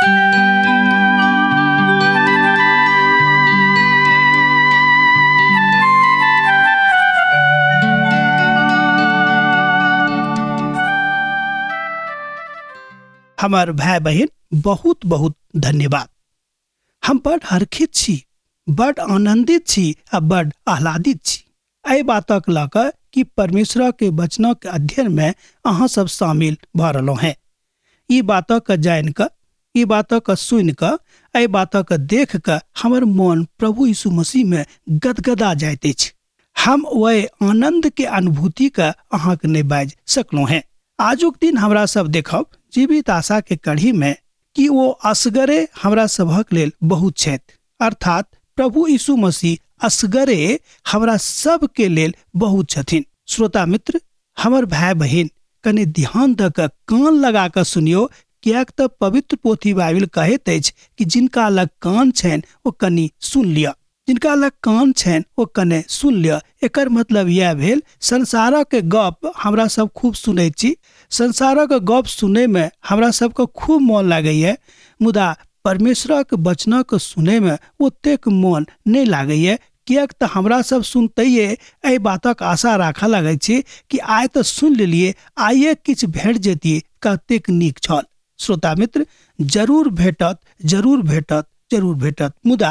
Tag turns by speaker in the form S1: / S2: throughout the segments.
S1: हमार भाई बहन बहुत बहुत धन्यवाद। हम बड़ हरखित छी, बड़ आनंदित छी आ बड़ आह्लादित छी एहि बातक लऽ कऽ कि परमेश्वर के वचनक अध्ययन में अहाँ सब शामिल भ रहलहुँ हैं। ई बातक जान कऽ, ई बातक सुन कऽ, एहि बातक देख कऽ हमर मन प्रभु यीशु मसीह में गदगदा जाइत अछि। हम वह आनंद के अनुभूति के अहाँ के नहीं बाज सकलहुँ हैं। आजुक दिन हमरा सब देखब जीवित आशा के कड़ी में कि वो असगरे हमरा सभक लेल बहुत छथि, अर्थात प्रभु यीशु मसीह असगरे हमरा सब के लेल बहुत छथिन। श्रोता मित्र, हमर भाई बहन कने ध्यान द के कान लगा के सुनियो, कियाक त पवित्र पोथी बाइबल कहैत अछि कि जिनका लग कान छनि वो कनी सुन लिया, जिनका लग कान छनि वो कने सुन लिया। एकर मतलब यह भेल संसारक के गप हमरा सब खूब सुनै छी, संसारक गप सुने में हमरा सबके खूब मन लागैए, मुदा परमेश्वरक वचनक सुने में ओतेक मन नहीं लागैए। कियाक त हमरा सब सुनतैये एहि बातक आशा राखऽ लगै छी कि आइ तो सुन लेलिए, आइए किछ भेट जेतिए, कतेक नीक छल। श्रोता मित्र, जरूर भेटत, जरूर भेटत, जरूर भेटत, मुदा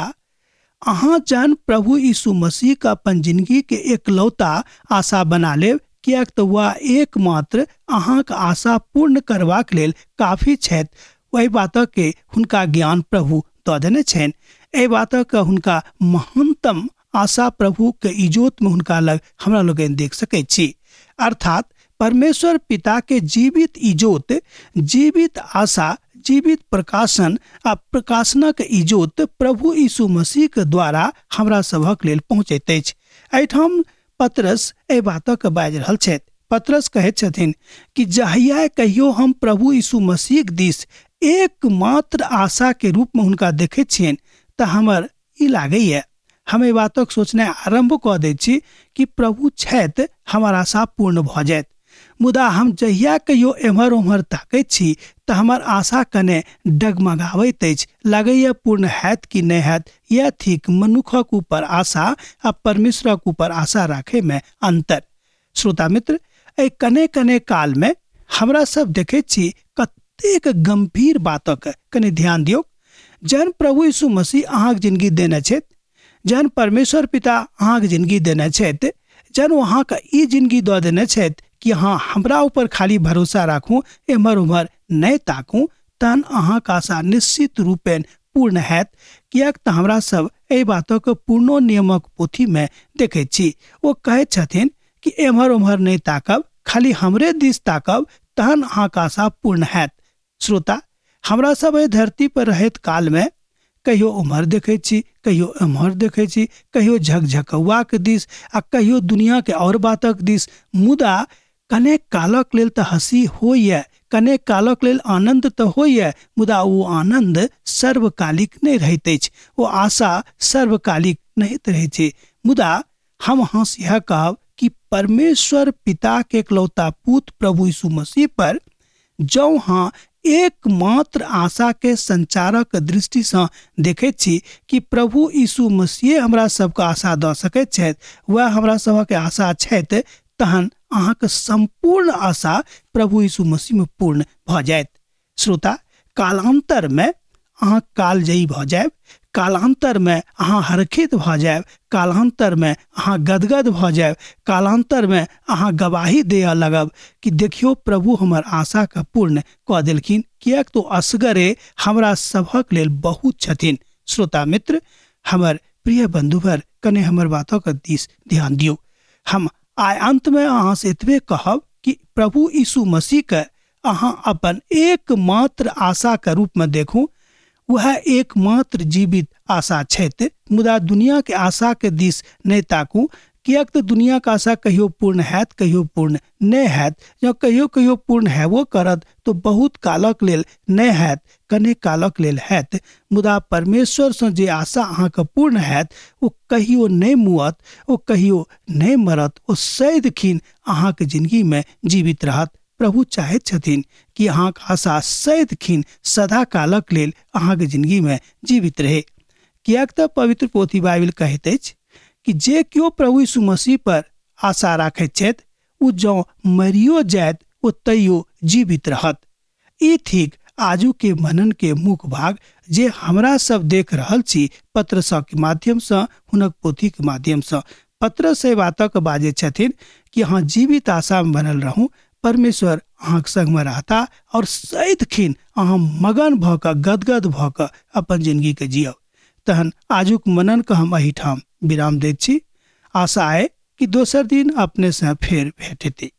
S1: अहाँ जान प्रभु यीशु मसीह का अपन जिंदगी के एकलौता आशा बना लेब, कियाक त वह एकमात्र अहाँक आशा पूर्ण करबाक लेल काफी छथि। वही बातक के हुनका ज्ञान प्रभु दऽ देने छनि, एहि बातक हुनका महानतम आशा प्रभु के इजोत में हुनका लग हमरा लोग देख सकै छी। अर्थात परमेश्वर पिता के जीवित इजोत, जीवित आशा, जीवित प्रकाशन आ प्रकाशनक इजोत प्रभु यीशु मसीह के द्वारा हमरा सभक लेल पहुँचैत अछि। एहिठाम पतरस एहि बातक बाजि रहल छथि। पतरस कहैत छथिन कि जहिया कहियो हम प्रभु यीशु मसीह दिस एकमात्र आशा के रूप में हुनका देखैत छियनि तऽ हमर ई लागैए, हम एहि बातक सोचनाइ आरंभ कऽ दै छी कि प्रभु छथि हमर आशा पूर्ण भऽ जायत। मुदा हम जहिया कहियो एम्हर ओम्हर ताकैत छी तऽ हमर आशा कने डगमगाबैत अछि, लागैए पूर्ण हैत कि नहि हैत। यह थिक मनुखक ऊपर आशा आ परमेश्वरक ऊपर आशा राखे में अंतर। श्रोता मित्र, एहि कने कने काल में हमरा सब देखैत छी कतेक गंभीर बातक कने ध्यान दियौ। जहन प्रभु यीशु मसीह अहाँक जिंदगी देने छथि, जहन परमेश्वर पिता अहाँक जिंदगी देने छथि, जहन अहाँक ई जिंदगी दऽ देने छथि कि हाँ हमरा ऊपर खाली भरोसा राखू, एम्हर उम्हर नहीं ताकू, तहन अहाँक आशा निश्चित रूपेण पूर्ण हैत। कियाक त हमरा सब एहि बातक पूर्णो नियमक पोथी में देखैत छी। वो कहैत छथिन कि एम्हर उम्हर नहीं ताकब, खाली हमरे दिस ताकब, तहन अहाँक आशा पूर्ण हैत। श्रोता, हमरा सब एहि धरती पर रहैत काल में कहियो उम्हर देखै छी, कहियो एम्हर देखै छी, कहियो झकझकौआ के दिस आ कहियो दुनिया के और बातक दिस। मुदा कने कालक लेल तऽ हंसी होइए, कने कालक लेल आनंद तऽ होइए, मुदा वो आनंद सर्वकालिक नहीं रहैत अछि, वो आशा सर्वकालिक नहीं रहै छै। मुदा हम अहाँ से यह कहब कि परमेश्वर पिता के एकलौता पुत्र प्रभु यीशु मसीह पर जौ हाँ एकमात्र आशा के संचारक दृष्टि से देखैत छी कि प्रभु यीशु मसीह हमरा सबके आशा दऽ सकैत छथि, वह हमरा सबके आशा छथि, तहन अहाँके संपूर्ण आशा प्रभु यीशु मसीह में पूर्ण भ जायत। श्रोता, कालांतर में अहाँ कालजयी भ जायब, कालांतर में अहाँ हरखित भ जायब, कालांतर में अहाँ गदगद भ जायब, कालांतर में अहाँ गवाही देय लगब कि देखियो प्रभु हमर आशा के पूर्ण कऽ देलखिन, कियाक तो असगरे हमरा सभक लेल बहुत छथिन। श्रोता मित्र, हमर प्रिय बंधुवर, कने हमर बातक दिस ध्यान दियौ। हम आइ अंत में अहाँ से एतबे कहब कि प्रभु यीशु मसीह के अहाँ अपन एकमात्र आशा के रूप में देखू। वह एकमात्र जीवित आशा छथि, मुदा दुनिया के आशा के दिस नहीं ताकू, कियाक तो दुनिया का आशा कहियो पूर्ण हैत, कहियो पूर्ण नहीं हैत। जँ कहियो कहियो पूर्ण हेबो करत तो बहुत कालक लेल नहीं हैत, कने कालक लेल हैत। मुदा परमेश्वर से जे आशा अहाँके पूर्ण हैत, वो कहियो नहीं मुअत, वो कहियो नहीं मरत, वो सदिखन अहाँके जिंदगी में जीवित रहत। प्रभु चाहैत छथिन कि अहाँक आशा सैद खिन सदा कालक लेल अहाँके जिंदगी में जीवित रहे। कियाक तऽ पवित्र पोथी बाइबल कहैत अछि कि जे केओ प्रभु यीशु मसीह पर आशा राखैत छथि उ जँ मरियो जायत ओ तैयो जीवित रहत। ई ठीक आजू के मनन के मुख्य भाग जे हमरा सब देख रहल छी पत्रस के माध्यम से, हुनक पोथी के माध्यम से। पत्रस से बातक बाजे छथिन कि अहाँ जीवित आशा में बनल रहूं, परमेश्वर अहाँक संग में रहता और सैद खिन अहाँ मगन भ क गदगद भ क अपन जिंदगी के जियब। तहन आजुक मनन के हम एहिठाम विराम दैत छी। आशा है कि दोसर दिन अपने से फेर भेट हेतै।